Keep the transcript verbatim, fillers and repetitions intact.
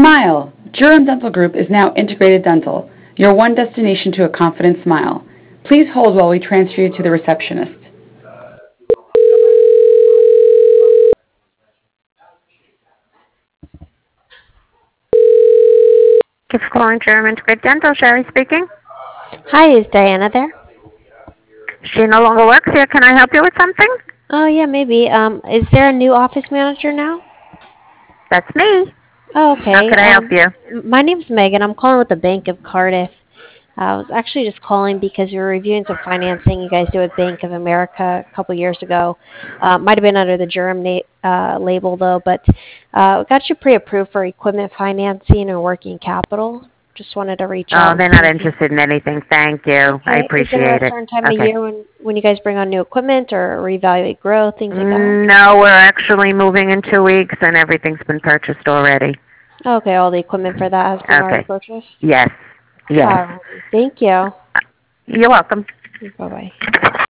Smile! Durham Dental Group is now Integrated Dental, your one destination to a confident smile. Please hold while we transfer you to the receptionist. Thank you for calling Durham Integrated Dental. Sherry speaking. Hi, is Diana there? She no longer works here. Can I help you with something? Oh, yeah, maybe. Um, is there a new office manager now? That's me. Oh, How okay. can I help Um, you? m- my name's Megan. I'm calling with the Bank of Cardiff. Uh, I was actually just calling because we were reviewing some financing you guys did with Bank of America a couple years ago. Uh, might have been under the Durham na- uh, label, though, but uh, got you pre-approved for equipment financing and working capital. Just wanted to reach out Oh, and they're see not if you... interested in anything. Thank you. I Okay. Is there a appreciate it. certain time of Okay. year when, when you guys bring on new equipment or reevaluate growth, things like that? No, we're actually moving in two weeks, and everything's been purchased already. Okay, all the equipment for that has been already Okay. purchased? Yes. Yes. Alrighty. Thank you. You're welcome. Bye-bye.